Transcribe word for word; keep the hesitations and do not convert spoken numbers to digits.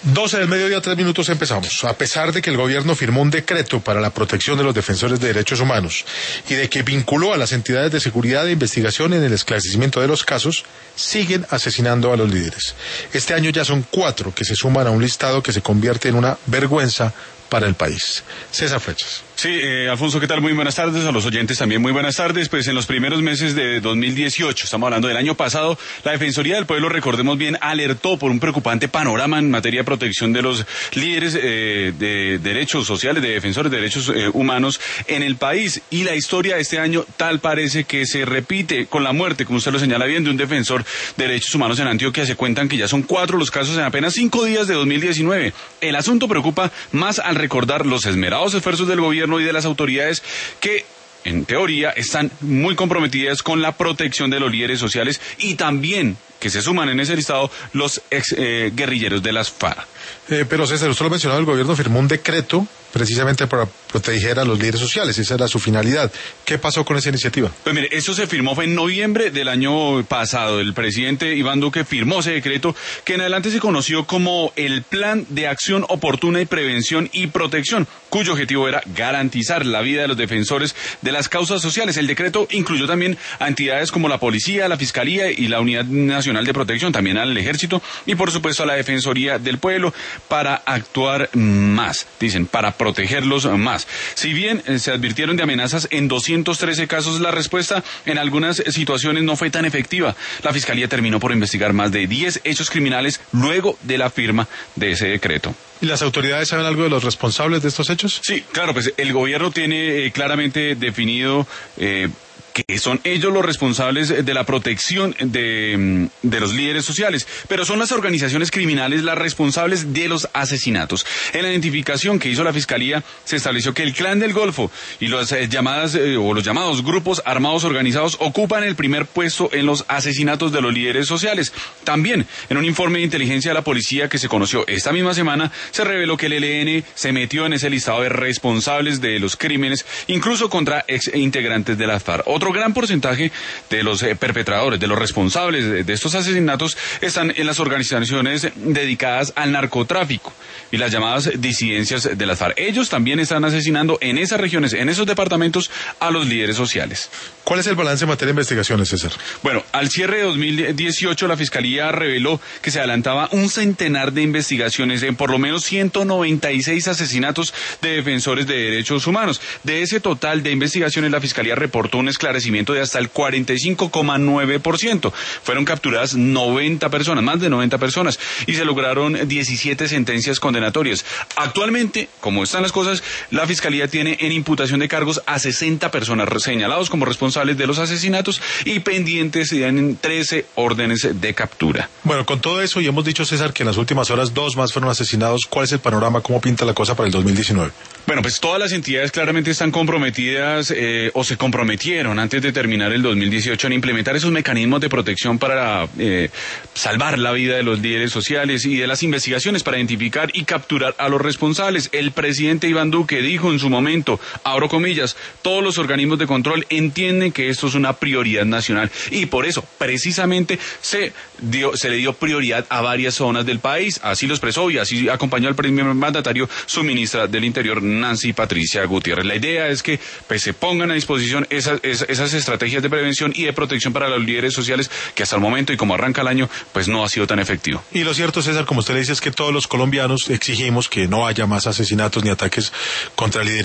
doce del mediodía, tres minutos, empezamos. A pesar de que el gobierno firmó un decreto para la protección de los defensores de derechos humanos y de que vinculó a las entidades de seguridad e investigación en el esclarecimiento de los casos, siguen asesinando a los líderes. Este año ya son cuatro que se suman a un listado que se convierte en una vergüenza para el país. César Frechas. Sí, eh, Alfonso, ¿qué tal? Muy buenas tardes. A los oyentes también muy buenas tardes. Pues en los primeros meses de dos mil dieciocho, estamos hablando del año pasado, la Defensoría del Pueblo, recordemos bien, alertó por un preocupante panorama en materia de protección de los líderes eh, de derechos sociales, de defensores de derechos eh, humanos en el país. Y la historia de este año tal parece que se repite con la muerte, como usted lo señala bien, de un defensor de derechos humanos en Antioquia. Se cuentan que ya son cuatro los casos en apenas cinco días de dos mil diecinueve. El asunto preocupa más al recordar los esmerados esfuerzos del gobierno y de las autoridades que, en teoría, están muy comprometidas con la protección de los líderes sociales y también que se suman en ese listado los ex eh, guerrilleros de las FARC. Eh, pero César, usted lo mencionaba, el gobierno firmó un decreto precisamente para proteger a los líderes sociales, esa era su finalidad. ¿Qué pasó con esa iniciativa? Pues mire, eso se firmó fue en noviembre del año pasado. El presidente Iván Duque firmó ese decreto que en adelante se conoció como el Plan de Acción Oportuna y Prevención y Protección, cuyo objetivo era garantizar la vida de los defensores de las causas sociales. El decreto incluyó también a entidades como la Policía, la Fiscalía y la Unidad Nacional de Protección, también al Ejército y por supuesto a la Defensoría del Pueblo para actuar más, dicen, para protegerlos más. Si bien eh, se advirtieron de amenazas en doscientos trece casos, la respuesta en algunas situaciones no fue tan efectiva. La Fiscalía terminó por investigar más de diez hechos criminales luego de la firma de ese decreto. ¿Y las autoridades saben algo de los responsables de estos hechos? Sí, claro, pues el gobierno tiene eh, claramente definido eh, que son ellos los responsables de la protección de, de los líderes sociales, pero son las organizaciones criminales las responsables de los asesinatos. En la identificación que hizo la Fiscalía se estableció que el Clan del Golfo y los eh, llamadas eh, o los llamados grupos armados organizados ocupan el primer puesto en los asesinatos de los líderes sociales. También, en un informe de inteligencia de la policía que se conoció esta misma semana, se reveló que el E L N se metió en ese listado de responsables de los crímenes, incluso contra ex integrantes de las FARC. Otro gran porcentaje de los eh, perpetradores, de los responsables de, de estos asesinatos, están en las organizaciones dedicadas al narcotráfico y las llamadas disidencias de las FARC. Ellos también están asesinando en esas regiones, en esos departamentos, a los líderes sociales. ¿Cuál es el balance en materia de investigaciones, César? Bueno, al cierre de dos mil dieciocho, la Fiscalía reveló que se adelantaba un centenar de investigaciones en por lo menos ciento noventa y seis asesinatos de defensores de derechos humanos. De ese total de investigaciones, la Fiscalía reportó un esclarecimiento de hasta el cuarenta y cinco coma nueve por ciento. Fueron capturadas noventa personas, más de noventa personas, y se lograron diecisiete sentencias condenatorias. Actualmente, como están las cosas, la Fiscalía tiene en imputación de cargos a sesenta personas señalados como responsables de los asesinatos y pendientes en trece órdenes de captura. Bueno, con todo eso, y hemos dicho, César, que en las últimas horas dos más fueron asesinados, ¿cuál es el panorama? ¿Cómo pinta la cosa para el dos mil diecinueve? Bueno, pues todas las entidades claramente están comprometidas eh, o se comprometieron antes de terminar el dos mil dieciocho en implementar esos mecanismos de protección para eh, salvar la vida de los líderes sociales y de las investigaciones para identificar y capturar a los responsables. El presidente Iván Duque dijo en su momento, abro comillas, todos los organismos de control entienden que esto es una prioridad nacional y por eso precisamente se dio, se le dio prioridad a varias zonas del país. Así lo expresó y así acompañó al primer mandatario su ministra del Interior, Nancy Patricia Gutiérrez. La idea es que pues, se pongan a disposición esas, esas, esas estrategias de prevención y de protección para los líderes sociales que hasta el momento y como arranca el año pues no ha sido tan efectivo. Y lo cierto, César, como usted le dice, es que todos los colombianos exigimos que no haya más asesinatos ni ataques contra líderes